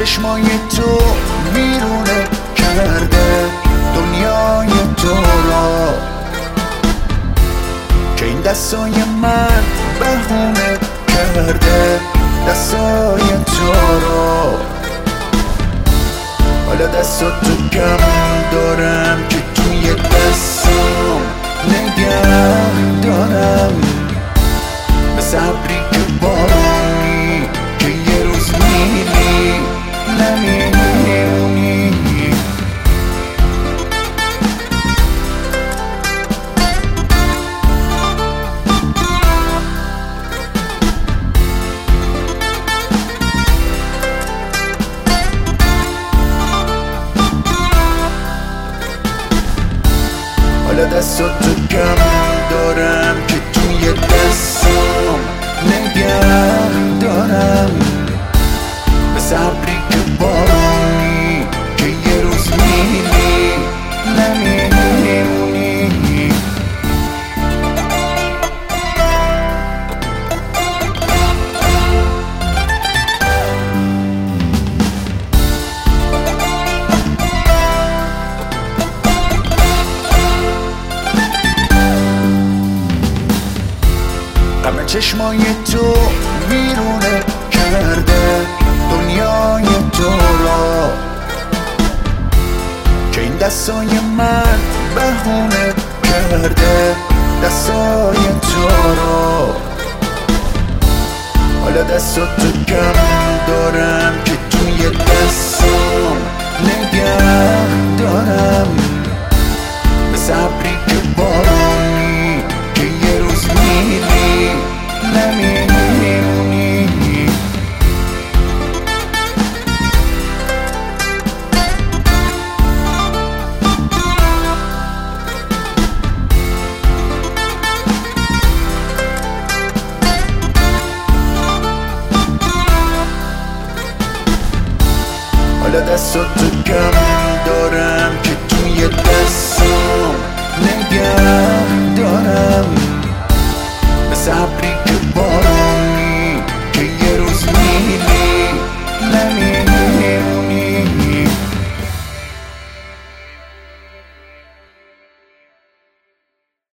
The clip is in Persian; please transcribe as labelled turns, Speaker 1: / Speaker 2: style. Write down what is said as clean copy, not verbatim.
Speaker 1: چشمای تو ویرونه کرده دنیای تو را، که این دستای من بهونه کرده دستای تو را. حالا دستاتو کم دارم که توی دستم نگه دارم، مثل ابری که بارونی که یه روز میری نمیمونی. حالا دستاتو کم دارم که توی دستم نگه دارم، مثل ابری که بارونی که یه روز میری نمیمونی. غم چشمای تو ویرونه کرده دنیای تو را، که این دستای من بهونه کرده دستای تو را. حالا دستاتو کم دارم که توی دستم نگه دارم،